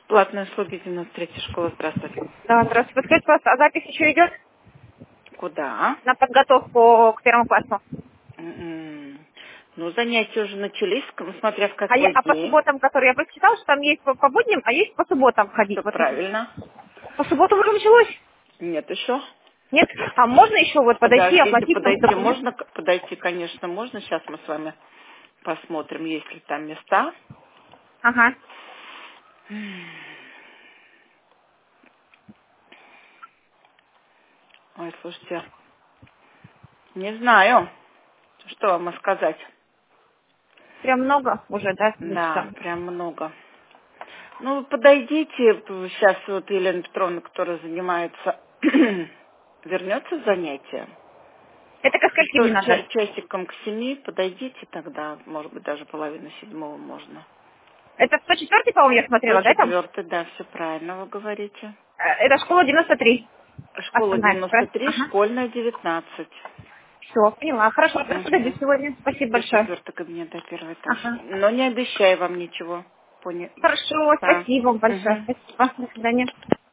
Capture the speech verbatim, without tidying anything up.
Платные услуги девяносто третья школа. Здравствуйте. Да, здравствуйте. Подскажите, пожалуйста, а запись еще идет Куда? на подготовку к первому классу? М-м. Ну, занятия уже начались, ну, смотря в А, я, какой а по день. субботам, которые я прочитала, что там есть по, по будням, а есть по субботам ходить. Все Вот правильно. по субботам уже началось? Нет еще. Нет? А можно еще вот подойти, Подождите, оплатить там подойти документ? можно? К- Подойти, конечно, можно. Сейчас мы с вами посмотрим, есть ли там места. Ага. Ой, слушайте, не знаю, что вам сказать. Прям много уже, да, Да, записала? прям много. Ну, подойдите, сейчас вот Елена Петровна, которая занимается, вернется в занятие. Это ко скольки мне Тоже надо? ча- часиком к семи подойдите тогда, может быть, даже половину седьмого можно. Это сто четыре, по-моему, я сто смотрела, да, там? четвёртый, да, все правильно вы говорите. Э, Это школа девяносто три. Школа Основная, девяносто правильно? три, Ага. школьная девятнадцать. Все, поняла. Хорошо, тогда подойду Угу. сегодня. Спасибо сто большое. четвёртый кабинет, да, первый этаж. Ага. Но не обещаю вам ничего. Понял. Хорошо, Да. спасибо вам большое. Угу. Спасибо. До свидания.